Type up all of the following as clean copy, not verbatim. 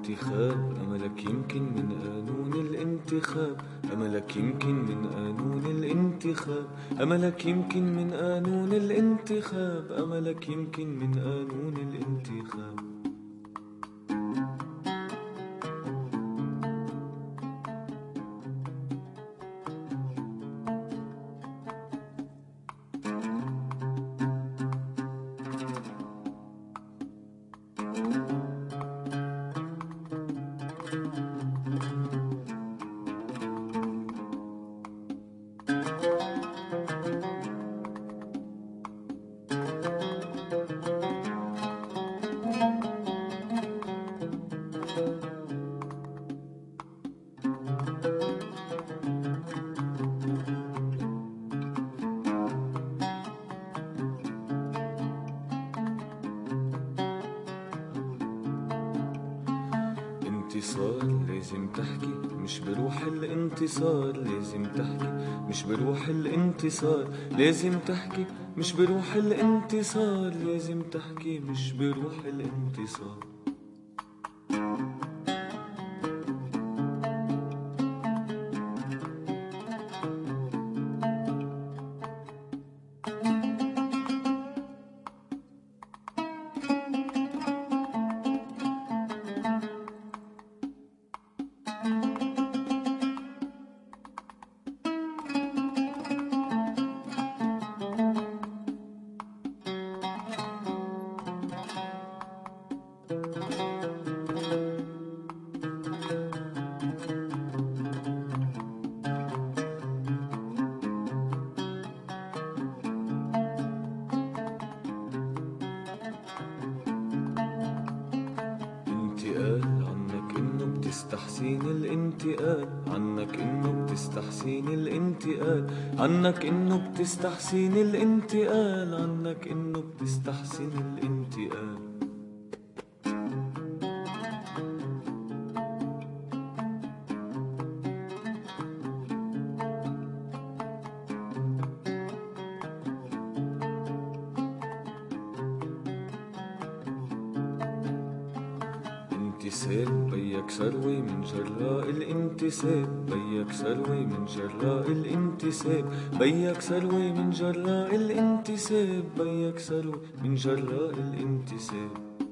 الانتخاب، أملك يمكن من قانون الانتخاب، أملك يمكن من قانون الانتخاب، أملك يمكن من قانون الانتخاب، أملك يمكن من قانون الانتخاب. انتصار لازم تحكي مش بروح الانتصار، لازم تحكي مش بروح الانتصار، لازم تحكي مش بروح الانتصار، لازم تحكي مش بروح الانتصار. بتستحسين الانتقال عنك، انه بتستحسين الانتقال عنك، انه بتستحسين الانتقال عنك، انه بتستحسين الانتقال. انتساب بيك ثروة من جراء الانتساب، بيك ثروة من جراء الانتساب، بيك ثروة من جراء الانتساب، بيك ثروة من جراء الانتساب.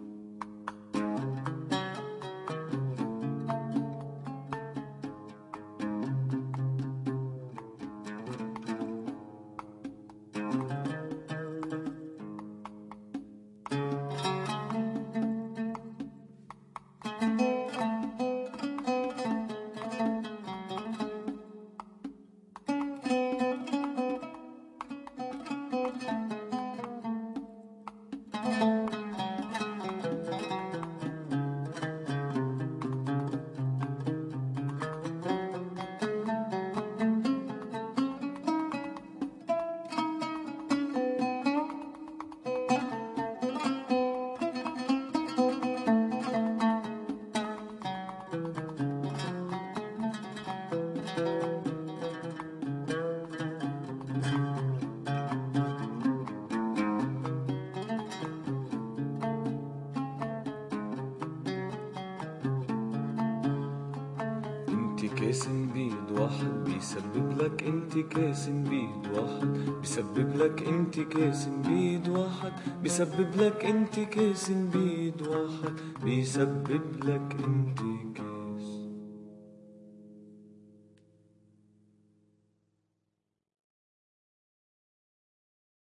انتكاسن بيد واحد بيسبب لك انتكاسن بيد واحد، بيسبب لك انتكاسن بيد واحد، بيسبب لك انتكاسن بيد واحد، بيسبب لك انتكاسن